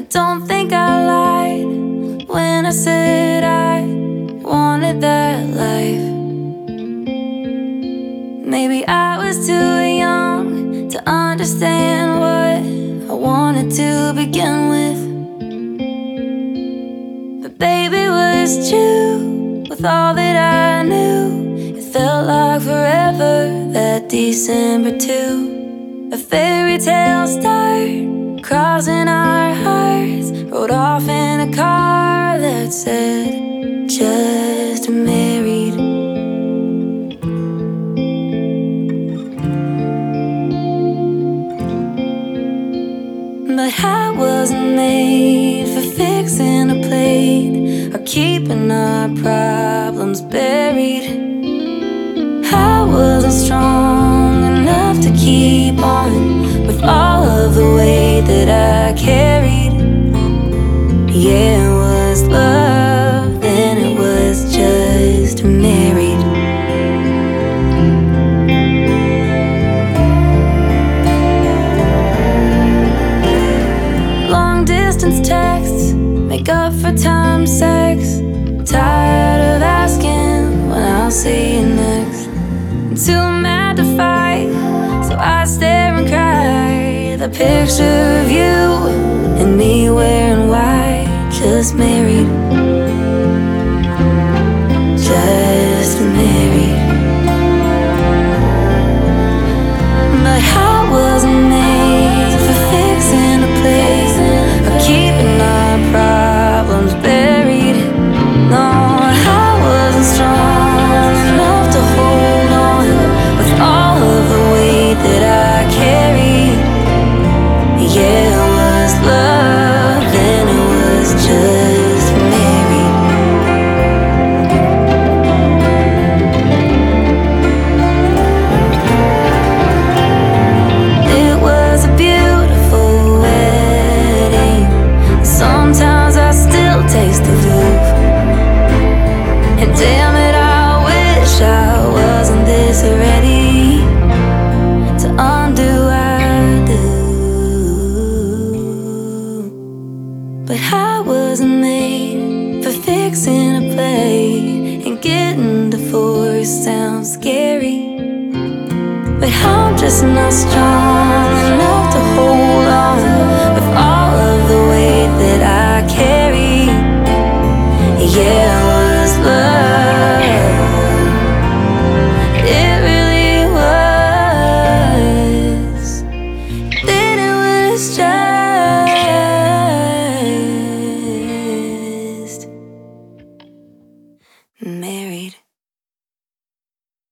don't think I lied when I said I wanted that life. Maybe I was too young to understand what I wanted to begin with. But baby, it was true with all that I knew. It felt like forever, that December 2. A fairy tale start, crossing our hearts, rode off in a car that said, just married. But I wasn't made for fixing a plate or keeping our problems buried. I wasn't strong enough to keep on with all of the weight that I carried. Yeah, it was love, then it was just married. Long distance texts make up for time sex. Tired of asking when I'll see you next. Too mad to fight, so I stare and cry. The picture of you and me wearing white, just married, just married. But I wasn't made for fixing a place or keeping our problems buried. No, I wasn't strong enough to hold on with all of the weight that I carried. Yeah, it was love, then it was just married. It was a beautiful wedding. Sometimes I still taste the roof. And damn it, I wish I wasn't this ready to undo I do. But I wasn't made for fixing a plate, and getting divorced sounds scary. But I'm just not strong